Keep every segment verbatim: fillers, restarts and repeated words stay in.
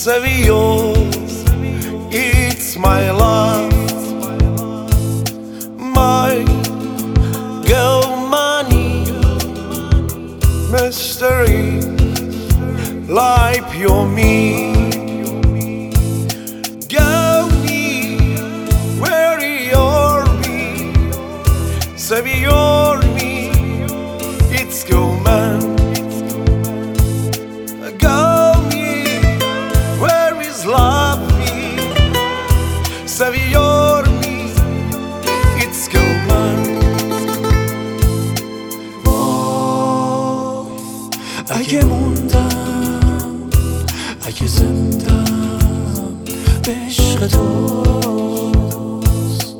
Sevio, it's my love, my girl money, mystery, like you me. Go me, where you're me, Sevio me, it's go man. Love me, Sevio me, it's common. وای اگه موندم، اگه زندم به عشق توست،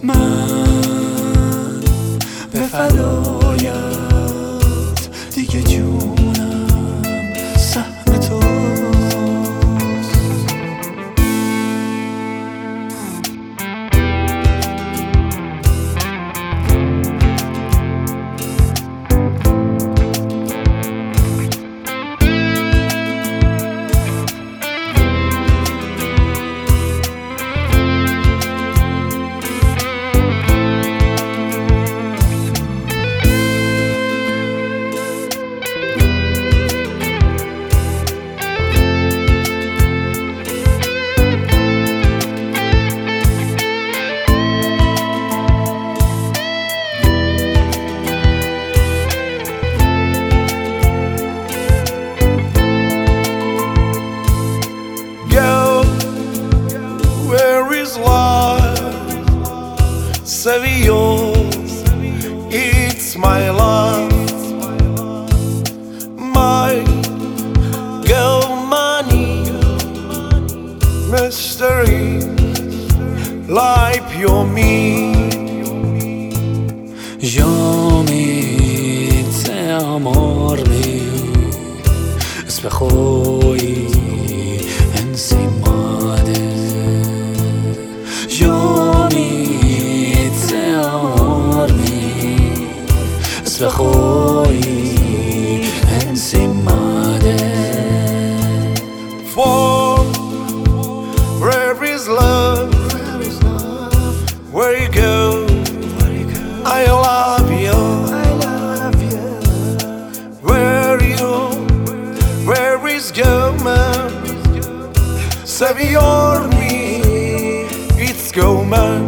من به فدایت دیگه جونم سهم توست. Sevio, it's my love, my girl money, mystery, like you me. Jag mitt amor mi اسم خوی انسیماده Jag mitt amor mi اسم خوی انسیماده For where is love, where you go, I love you, I love you. Where you, where is going, Sevio me, it's going.